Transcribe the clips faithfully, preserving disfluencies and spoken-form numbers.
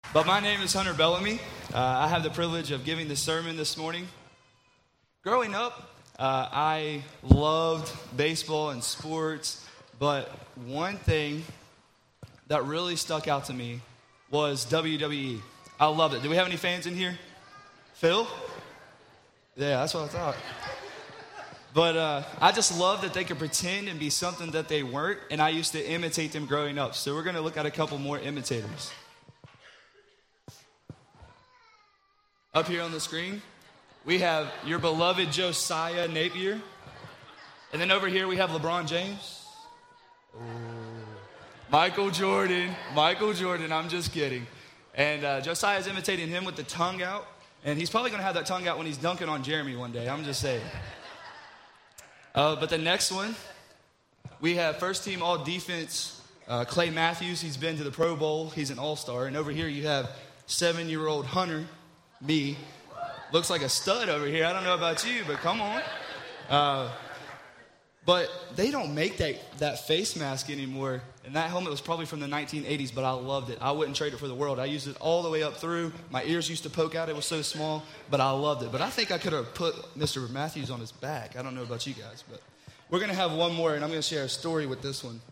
But my name is Hunter Bellamy. Uh, I have the privilege of giving the sermon this morning. Growing up, uh, I loved baseball and sports, but one thing that really stuck out to me was W W E. I loved it. Do we have any fans in here? Phil? Yeah, that's what I thought. But uh, I just love that they could pretend and be something that they weren't, and I used to imitate them growing up. So we're going to look at a couple more imitators. Up here on the screen, we have your beloved Josiah Napier. And then over here, we have LeBron James. Ooh. Michael Jordan. Michael Jordan, I'm just kidding. And uh, Josiah's imitating him with the tongue out. And he's probably going to have that tongue out when he's dunking on Jeremy one day. I'm just saying. Uh, but the next one, we have first team all defense, uh, Clay Matthews. He's been to the Pro Bowl. He's an all-star. And over here, you have seven-year-old Hunter. Me. Looks like a stud over here. I don't know about you, but come on. Uh, but they don't make that, that face mask anymore. And that helmet was probably from the nineteen eighties, but I loved it. I wouldn't trade it for the world. I used it all the way up through. My ears used to poke out. It was so small, but I loved it. But I think I could have put Mister Matthews on his back. I don't know about you guys, but we're going to have one more, and I'm going to share a story with this one.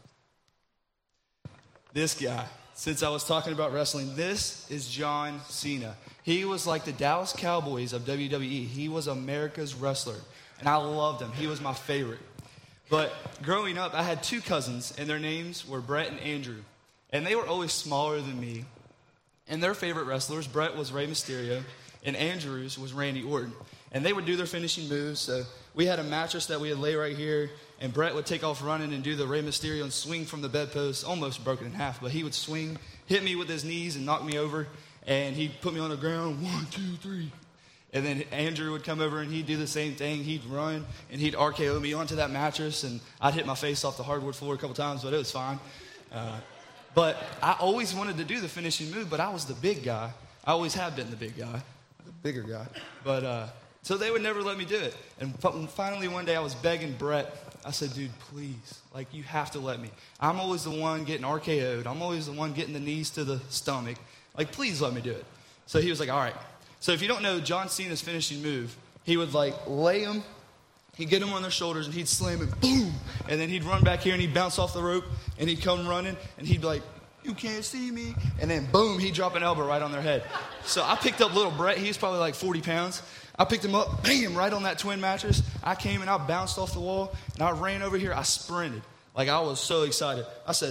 This guy. Since I was talking about wrestling, this is John Cena. He was like the Dallas Cowboys of W W E. He was America's wrestler, and I loved him. He was my favorite. But growing up, I had two cousins, and their names were Brett and Andrew. And they were always smaller than me. And their favorite wrestlers, Brett was Rey Mysterio, and Andrew's was Randy Orton. And they would do their finishing moves. So we had a mattress that we would lay right here, and Brett would take off running and do the Rey Mysterio and swing from the bedpost, almost broken in half. But he would swing, hit me with his knees, and knock me over. And he'd put me on the ground, one, two, three. And then Andrew would come over, and he'd do the same thing. He'd run, and he'd R K O me onto that mattress, and I'd hit my face off the hardwood floor a couple times, but it was fine. Uh, but I always wanted to do the finishing move, but I was the big guy. I always have been the big guy, the bigger guy. But uh, so they would never let me do it. And finally one day I was begging Brett. I said, dude, please, like, you have to let me. I'm always the one getting R K O'd. I'm always the one getting the knees to the stomach. Like, please let me do it. So he was like, all right. So if you don't know John Cena's finishing move, he would, like, lay him, he'd get him on their shoulders, and he'd slam him, boom. And then he'd run back here, and he'd bounce off the rope, and he'd come running, and he'd be like, you can't see me. And then, boom, he'd drop an elbow right on their head. So I picked up little Brett. He was probably like forty pounds. I picked him up, bam, right on that twin mattress. I came, and I bounced off the wall, and I ran over here. I sprinted. Like, I was so excited. I said,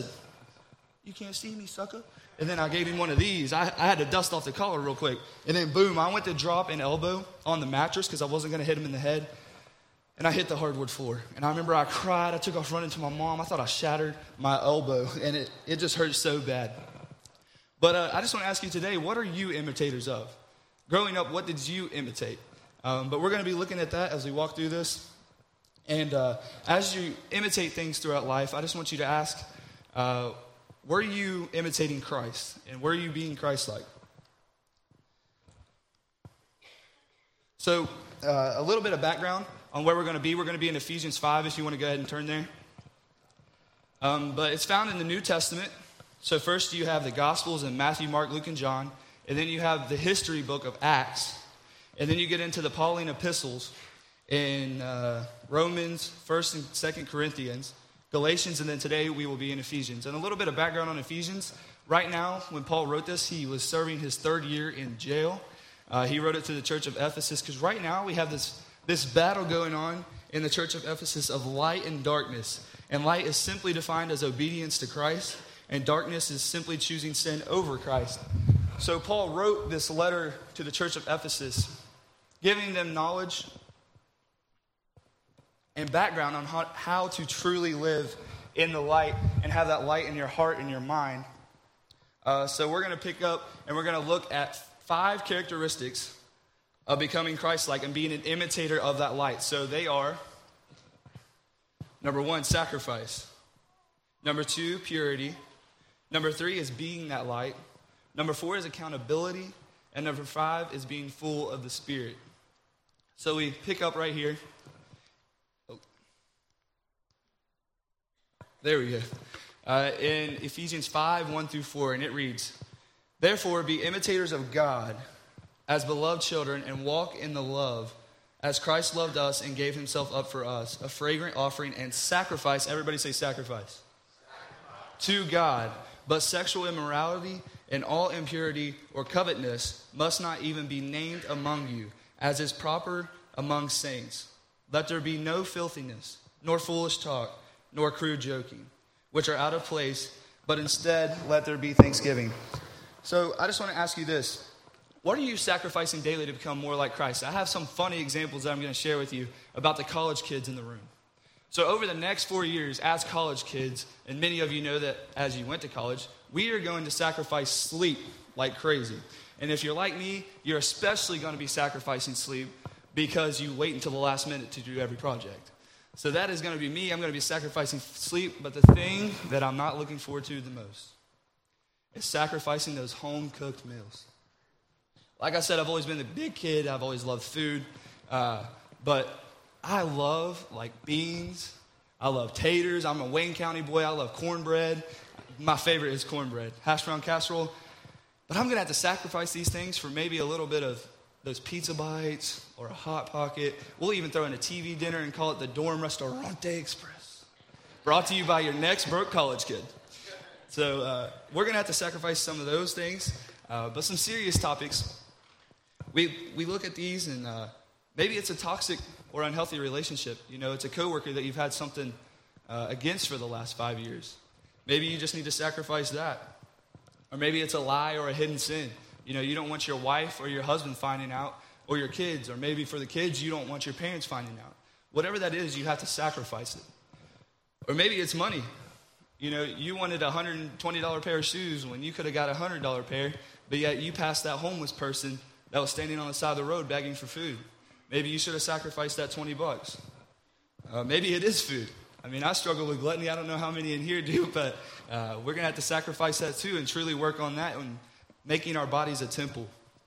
you can't see me, sucker. And then I gave him one of these. I, I had to dust off the collar real quick. And then, boom, I went to drop an elbow on the mattress because I wasn't going to hit him in the head. And I hit the hardwood floor. And I remember I cried. I took off running to my mom. I thought I shattered my elbow. And it, it just hurt so bad. But uh, I just want to ask you today, what are you imitators of? Growing up, what did you imitate? Um, but we're going to be looking at that as we walk through this. And uh, as you imitate things throughout life, I just want you to ask, uh, were you imitating Christ? And were you being Christ-like? So uh, a little bit of background on where we're going to be. We're going to be in Ephesians five if you want to go ahead and turn there. Um, but it's found in the New Testament. So first you have the Gospels in Matthew, Mark, Luke, and John. And then you have the history book of Acts. And then you get into the Pauline epistles in uh, Romans, first and second Corinthians, Galatians, and then today we will be in Ephesians. And a little bit of background on Ephesians. Right now, when Paul wrote this, he was serving his third year in jail. Uh, he wrote it to the church of Ephesus because right now we have this, this battle going on in the church of Ephesus of light and darkness. And light is simply defined as obedience to Christ, and darkness is simply choosing sin over Christ. So Paul wrote this letter to the church of Ephesus, giving them knowledge and background on how, how to truly live in the light and have that light in your heart and your mind. Uh, so we're going to pick up and we're going to look at five characteristics of becoming Christ-like and being an imitator of that light. So they are, number one, sacrifice. Number two, purity. Number three is being that light. Number four is accountability. And number five is being full of the Spirit. So we pick up right here. Oh. There we go. Uh, in Ephesians five, one through four, and it reads, Therefore, be imitators of God as beloved children and walk in the love as Christ loved us and gave himself up for us, a fragrant offering and sacrifice. Everybody say sacrifice. Sacrifice. To God. But sexual immorality and all impurity or covetousness must not even be named among you, as is proper among saints. Let there be no filthiness, nor foolish talk, nor crude joking, which are out of place, but instead let there be thanksgiving. So I just want to ask you this. What are you sacrificing daily to become more like Christ? I have some funny examples that I'm going to share with you about the college kids in the room. So over the next four years, as college kids, and many of you know that as you went to college, we are going to sacrifice sleep like crazy. And if you're like me, you're especially going to be sacrificing sleep because you wait until the last minute to do every project. So that is going to be me. I'm going to be sacrificing sleep. But the thing that I'm not looking forward to the most is sacrificing those home-cooked meals. Like I said, I've always been the big kid. I've always loved food. Uh, but I love, like, beans. I love taters. I'm a Wayne County boy. I love cornbread. My favorite is cornbread. Hash brown casserole. But I'm going to have to sacrifice these things for maybe a little bit of those pizza bites or a Hot Pocket. We'll even throw in a T V dinner and call it the Dorm Restaurante Express. Brought to you by your next broke college kid. So uh, we're going to have to sacrifice some of those things. Uh, but some serious topics. We we look at these and uh, maybe it's a toxic or unhealthy relationship. You know, it's a coworker that you've had something uh, against for the last five years. Maybe you just need to sacrifice that. Or maybe it's a lie or a hidden sin. You know, you don't want your wife or your husband finding out, or your kids. Or maybe for the kids, you don't want your parents finding out. Whatever that is, you have to sacrifice it. Or maybe it's money. You know, you wanted a one hundred twenty dollars pair of shoes when you could have got a one hundred dollars pair, but yet you passed that homeless person that was standing on the side of the road begging for food. Maybe you should have sacrificed that twenty bucks. Uh, maybe it is food. I mean, I struggle with gluttony. I don't know how many in here do, but uh, we're going to have to sacrifice that too and truly work on that and making our bodies a temple.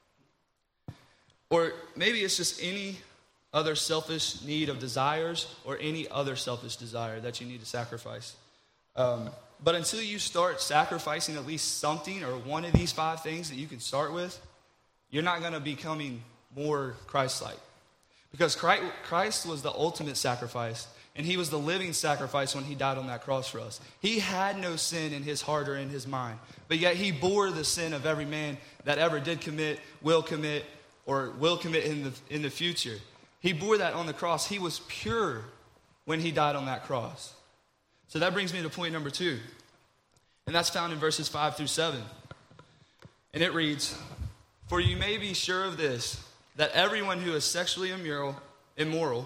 Or maybe it's just any other selfish need of desires or any other selfish desire that you need to sacrifice. Um, but until you start sacrificing at least something or one of these five things that you can start with, you're not going to be becoming more Christ-like. Because Christ was the ultimate sacrifice, and he was the living sacrifice when he died on that cross for us. He had no sin in his heart or in his mind, but yet he bore the sin of every man that ever did commit, will commit, or will commit in the, in the future. He bore that on the cross. He was pure when he died on that cross. So that brings me to point number two, and that's found in verses five through seven. And it reads, "For you may be sure of this, that everyone who is sexually immoral, immoral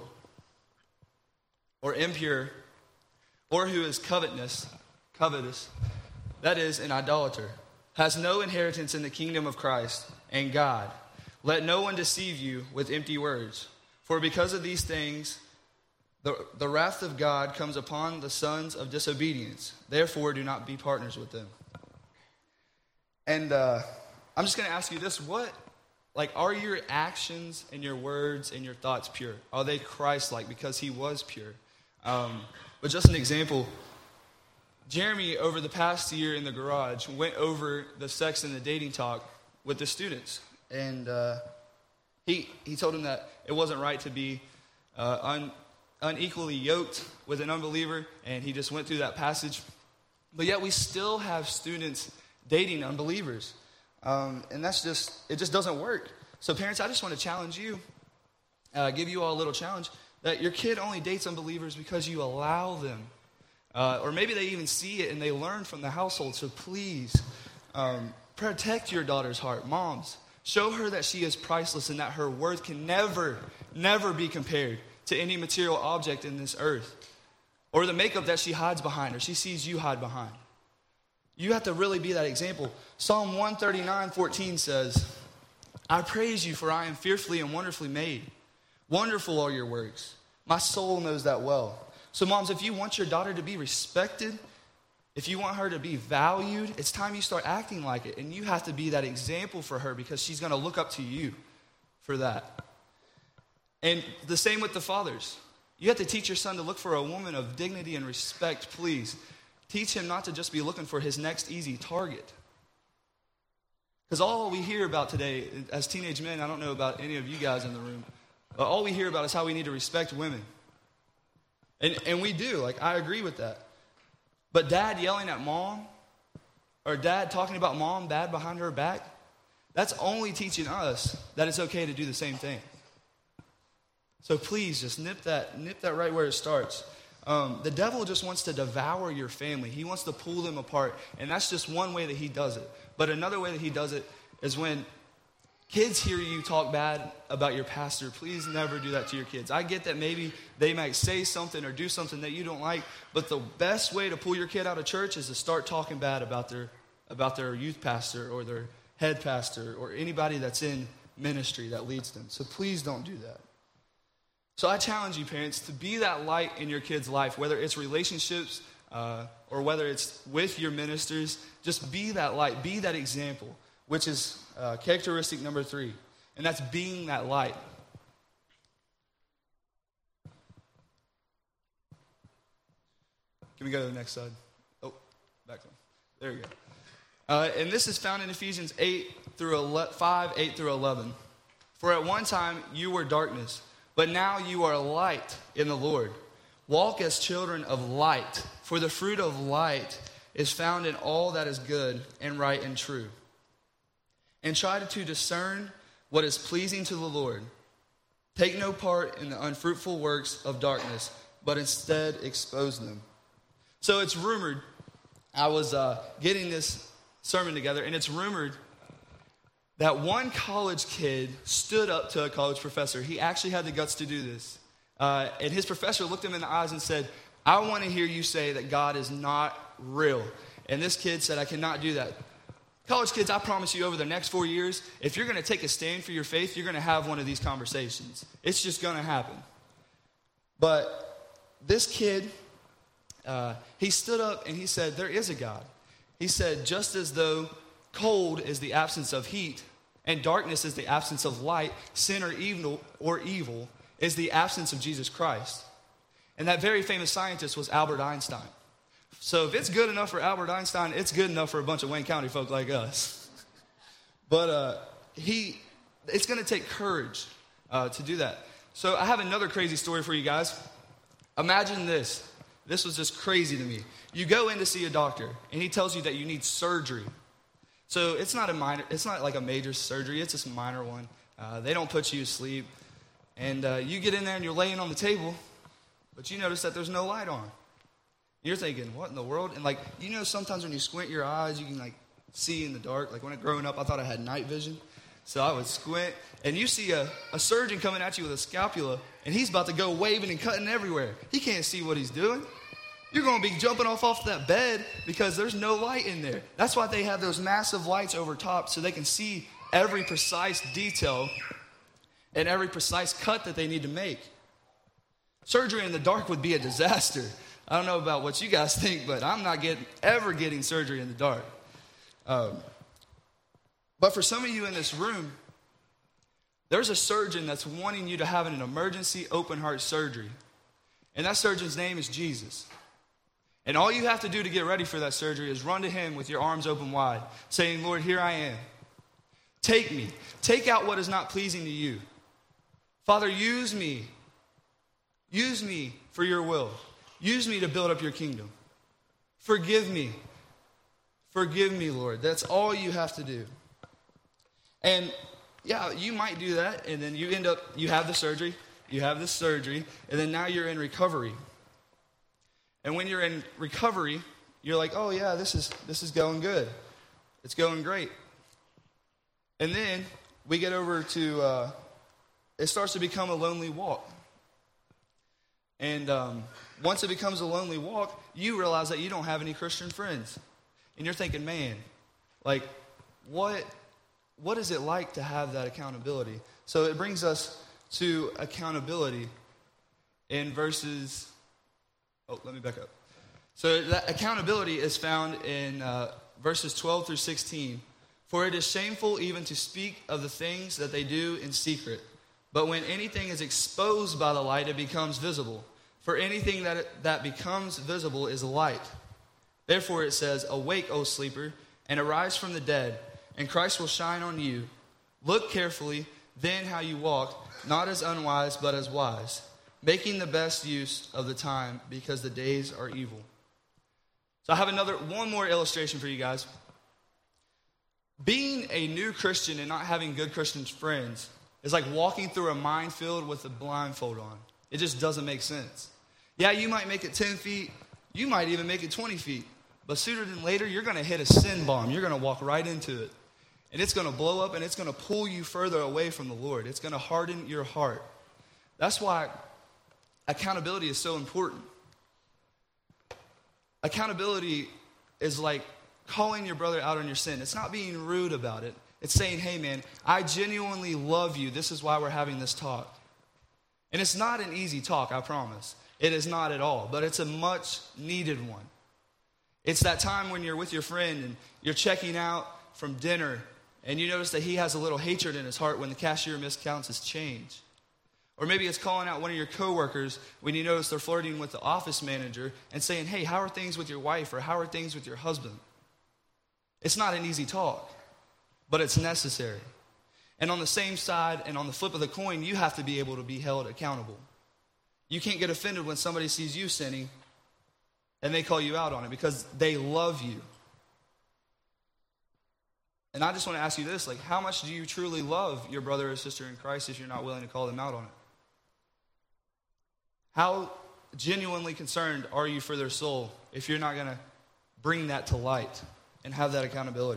or impure, or who is covetous, covetous, that is, an idolater, has no inheritance in the kingdom of Christ and God. Let no one deceive you with empty words. For because of these things, the, the wrath of God comes upon the sons of disobedience. Therefore, do not be partners with them." And uh, I'm just going to ask you this. What, like, are your actions and your words and your thoughts pure? Are they Christ-like because he was pure? Um, but just an example, Jeremy, over the past year in the garage, went over the sex and the dating talk with the students. And uh, he he told them that it wasn't right to be uh, un, unequally yoked with an unbeliever, and he just went through that passage. But yet we still have students dating unbelievers. Um, and that's just, it just doesn't work. So parents, I just want to challenge you, uh, give you all a little challenge, that your kid only dates unbelievers because you allow them. Uh, or maybe they even see it and they learn from the household. So please, um, protect your daughter's heart. Moms, show her that she is priceless and that her worth can never, never be compared to any material object in this earth. Or the makeup that she hides behind or she sees you hide behind. You have to really be that example. Psalm one thirty-nine fourteen says, "I praise you, for I am fearfully and wonderfully made. Wonderful are your works. My soul knows that well." So moms, if you want your daughter to be respected, if you want her to be valued, it's time you start acting like it. And you have to be that example for her because she's going to look up to you for that. And the same with the fathers. You have to teach your son to look for a woman of dignity and respect, please. Teach him not to just be looking for his next easy target. Because all we hear about today, as teenage men, I don't know about any of you guys in the room, but all we hear about is how we need to respect women. And, and we do, like, I agree with that. But dad yelling at mom, or dad talking about mom bad behind her back, that's only teaching us that it's okay to do the same thing. So please, just nip that, nip that right where it starts. Um, the devil just wants to devour your family. He wants to pull them apart, and that's just one way that he does it. But another way that he does it is when kids hear you talk bad about your pastor. Please never do that to your kids. I get that maybe they might say something or do something that you don't like, but the best way to pull your kid out of church is to start talking bad about their about their youth pastor or their head pastor or anybody that's in ministry that leads them. So please don't do that. So I challenge you, parents, to be that light in your kids' life, whether it's relationships uh, or whether it's with your ministers. Just be that light, be that example, which is uh, characteristic number three, and that's being that light. Can we go to the next slide? Oh, back one. There we go. Uh, and this is found in Ephesians eight through eleven, five, eight through eleven. For at one time you were darkness, but now you are light in the Lord. Walk as children of light, for the fruit of light is found in all that is good and right and true. And try to discern what is pleasing to the Lord. Take no part in the unfruitful works of darkness, but instead expose them. So it's rumored, I was uh, getting this sermon together, and it's rumored that one college kid stood up to a college professor. He actually had the guts to do this. Uh, and his professor looked him in the eyes and said, I want to hear you say that God is not real. And this kid said, I cannot do that. College kids, I promise you over the next four years, if you're going to take a stand for your faith, you're going to have one of these conversations. It's just going to happen. But this kid, uh, he stood up and he said, there is a God. He said, just as though cold is the absence of heat and darkness is the absence of light, sin or evil, or evil is the absence of Jesus Christ. And that very famous scientist was Albert Einstein. So if it's good enough for Albert Einstein, it's good enough for a bunch of Wayne County folk like us. But uh, he, it's going to take courage uh, to do that. So I have another crazy story for you guys. Imagine this. This was just crazy to me. You go in to see a doctor, and he tells you that you need surgery. So it's not a minor, it's not like a major surgery. It's just a minor one. Uh, they don't put you to sleep. And uh, you get in there, and you're laying on the table, but you notice that there's no light on. You're thinking, what in the world? And, like, you know, sometimes when you squint your eyes, you can, like, see in the dark. Like, when I growing up, I thought I had night vision. So I would squint, and you see a, a surgeon coming at you with a scapula, and he's about to go waving and cutting everywhere. He can't see what he's doing. You're going to be jumping off off that bed because there's no light in there. That's why they have those massive lights over top so they can see every precise detail and every precise cut that they need to make. Surgery in the dark would be a disaster. I don't know about what you guys think, but I'm not getting ever getting surgery in the dark. Um, but for some of you in this room, there's a surgeon that's wanting you to have an emergency open heart surgery. And that surgeon's name is Jesus. And all you have to do to get ready for that surgery is run to him with your arms open wide, saying, Lord, here I am. Take me. Take out what is not pleasing to you. Father, use me. Use me for your will. Use me to build up your kingdom. Forgive me. Forgive me, Lord. That's all you have to do. And yeah, you might do that, and then you end up, you have the surgery, you have the surgery, and then now you're in recovery. And when you're in recovery, you're like, oh yeah, this is this is going good. It's going great. And then we get over to, uh, it starts to become a lonely walk. And um, once it becomes a lonely walk, you realize that you don't have any Christian friends. And you're thinking, man, like, what, what is it like to have that accountability? So it brings us to accountability in verses, oh, let me back up. So that accountability is found in uh, verses twelve through sixteen. For it is shameful even to speak of the things that they do in secret. But when anything is exposed by the light, it becomes visible. For anything that, that becomes visible is light. Therefore it says, awake, O sleeper, and arise from the dead, and Christ will shine on you. Look carefully then how you walk, not as unwise, but as wise, making the best use of the time, because the days are evil. So I have another, one more illustration for you guys. Being a new Christian and not having good Christian friends is like walking through a minefield with a blindfold on. It just doesn't make sense. Yeah, you might make it ten feet. You might even make it twenty feet. But sooner than later, you're going to hit a sin bomb. You're going to walk right into it. And it's going to blow up, and it's going to pull you further away from the Lord. It's going to harden your heart. That's why accountability is so important. Accountability is like calling your brother out on your sin. It's not being rude about it. It's saying, hey, man, I genuinely love you. This is why we're having this talk. And it's not an easy talk, I promise. It is not at all, but it's a much needed one. It's that time when you're with your friend and you're checking out from dinner and you notice that he has a little hatred in his heart when the cashier miscounts his change. Or maybe it's calling out one of your coworkers when you notice they're flirting with the office manager and saying, hey, how are things with your wife, or how are things with your husband? It's not an easy talk, but it's necessary. And on the same side and on the flip of the coin, you have to be able to be held accountable. You can't get offended when somebody sees you sinning and they call you out on it because they love you. And I just want to ask you this, like, how much do you truly love your brother or sister in Christ if you're not willing to call them out on it? How genuinely concerned are you for their soul if you're not going to bring that to light and have that accountability?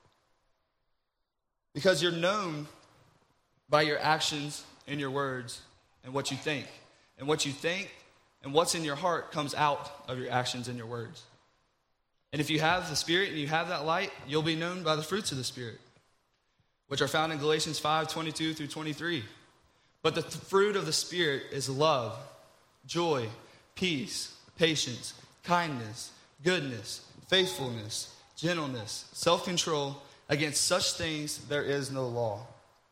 Because you're known by your actions and your words and what you think. And what you think and what's in your heart comes out of your actions and your words. And if you have the Spirit and you have that light, you'll be known by the fruits of the Spirit, which are found in Galatians five, twenty-two through twenty-three. But the th- fruit of the Spirit is love, joy, peace, patience, kindness, goodness, faithfulness, gentleness, self-control. Against such things there is no law.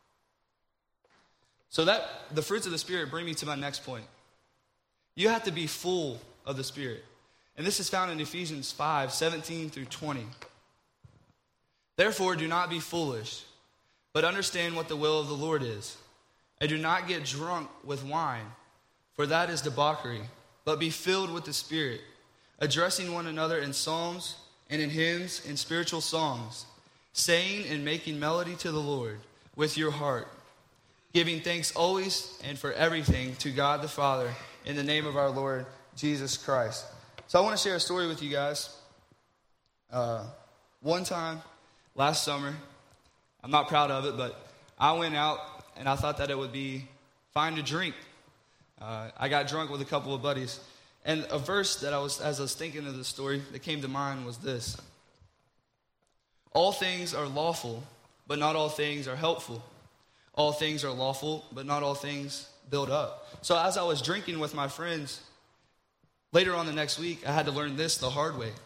So that the fruits of the Spirit bring me to my next point. You have to be full of the Spirit. And this is found in Ephesians five, seventeen through twenty. Therefore, do not be foolish, but understand what the will of the Lord is. And do not get drunk with wine, for that is debauchery, but be filled with the Spirit, addressing one another in psalms and in hymns and spiritual songs, saying and making melody to the Lord with your heart, giving thanks always and for everything to God the Father in the name of our Lord Jesus Christ. So I want to share a story with you guys. Uh, one time last summer, I'm not proud of it, but I went out and I thought that it would be fine to drink. Uh, I got drunk with a couple of buddies. And a verse that I was, as I was thinking of the story, that came to mind was this. All things are lawful, but not all things are helpful. All things are lawful, but not all things build up. So as I was drinking with my friends, later on the next week, I had to learn this the hard way.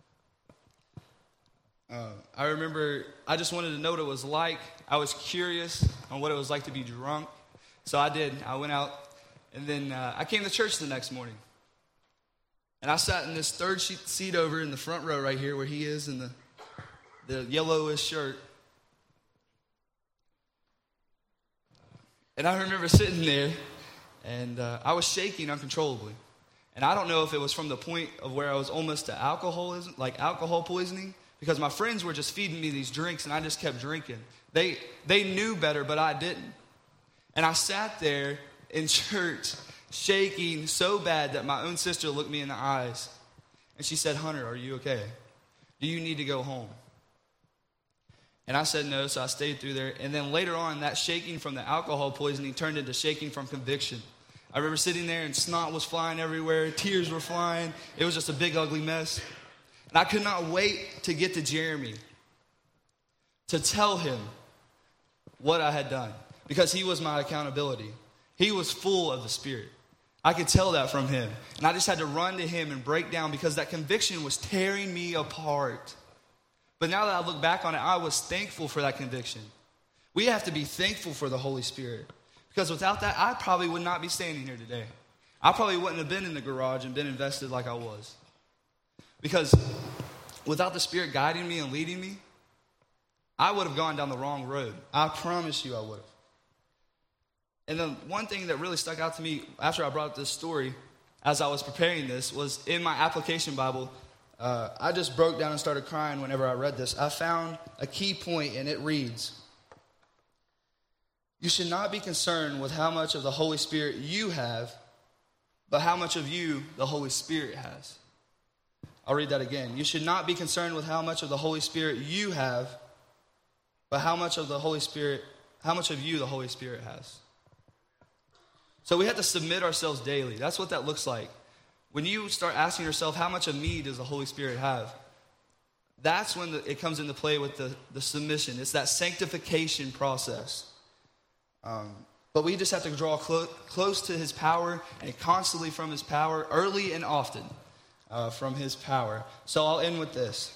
Uh, I remember I just wanted to know what it was like. I was curious on what it was like to be drunk. So I did. I went out, and then uh, I came to church the next morning. And I sat in this third seat over in the front row right here where he is in the, the yellowish shirt. And I remember sitting there, and uh, I was shaking uncontrollably. And I don't know if it was from the point of where I was almost to alcoholism, like alcohol poisoning, because my friends were just feeding me these drinks, and I just kept drinking. They they knew better, but I didn't. And I sat there in church, shaking so bad that my own sister looked me in the eyes, and she said, "Hunter, are you okay? Do you need to go home?" And I said no, so I stayed through there. And then later on, that shaking from the alcohol poisoning turned into shaking from conviction. I remember sitting there and snot was flying everywhere, tears were flying. It was just a big, ugly mess. And I could not wait to get to Jeremy to tell him what I had done, because he was my accountability. He was full of the Spirit. I could tell that from him. And I just had to run to him and break down, because that conviction was tearing me apart. But now that I look back on it, I was thankful for that conviction. We have to be thankful for the Holy Spirit, because without that, I probably would not be standing here today. I probably wouldn't have been in the garage and been invested like I was. Because without the Spirit guiding me and leading me, I would have gone down the wrong road. I promise you I would have. And then one thing that really stuck out to me after I brought up this story, as I was preparing this, was in my application Bible, uh, I just broke down and started crying whenever I read this. I found a key point, and it reads, "You should not be concerned with how much of the Holy Spirit you have, but how much of you the Holy Spirit has." I'll read that again. "You should not be concerned with how much of the Holy Spirit you have, but how much of the Holy Spirit, how much of you the Holy Spirit has." So we have to submit ourselves daily. That's what that looks like. When you start asking yourself, how much of me does the Holy Spirit have? That's when the, it comes into play with the, the submission. It's that sanctification process. Um, but we just have to draw clo- close to his power and constantly from his power, early and often uh, from his power. So I'll end with this.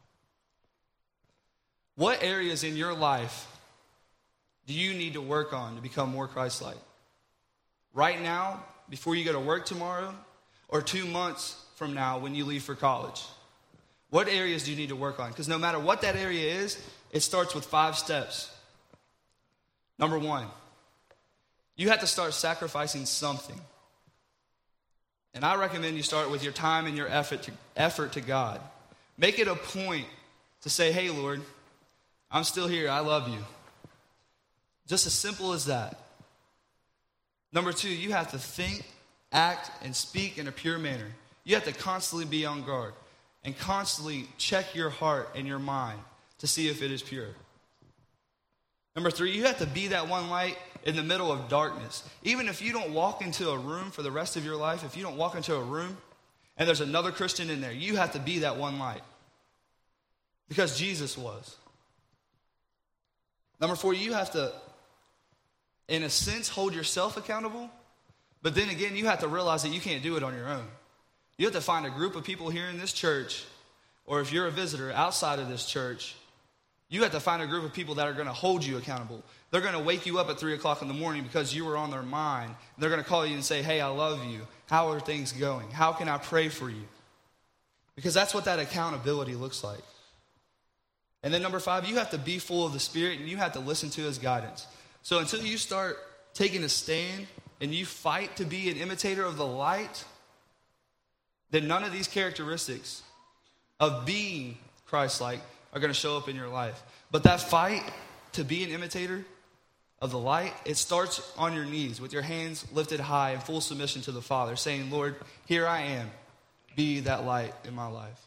What areas in your life do you need to work on to become more Christ-like? Right now, before you go to work tomorrow, or two months from now when you leave for college? What areas do you need to work on? Because no matter what that area is, it starts with five steps. Number one, you have to start sacrificing something. And I recommend you start with your time and your effort to, effort to God. Make it a point to say, "Hey, Lord, I'm still here. I love you." Just as simple as that. Number two, you have to think, act, and speak in a pure manner. You have to constantly be on guard and constantly check your heart and your mind to see if it is pure. Number three, you have to be that one light in the middle of darkness. Even if you don't walk into a room for the rest of your life, if you don't walk into a room and there's another Christian in there, you have to be that one light. Because Jesus was. Number four, you have to, in a sense, hold yourself accountable. But then again, you have to realize that you can't do it on your own. You have to find a group of people here in this church, or if you're a visitor outside of this church, you have to find a group of people that are going to hold you accountable. They're going to wake you up at three o'clock in the morning because you were on their mind. They're going to call you and say, "Hey, I love you. How are things going? How can I pray for you?" Because that's what that accountability looks like. And then number five, you have to be full of the Spirit and you have to listen to his guidance. So until you start taking a stand and you fight to be an imitator of the light, then none of these characteristics of being Christ-like are going to show up in your life. But that fight to be an imitator of the light, it starts on your knees with your hands lifted high in full submission to the Father, saying, "Lord, here I am. Be that light in my life."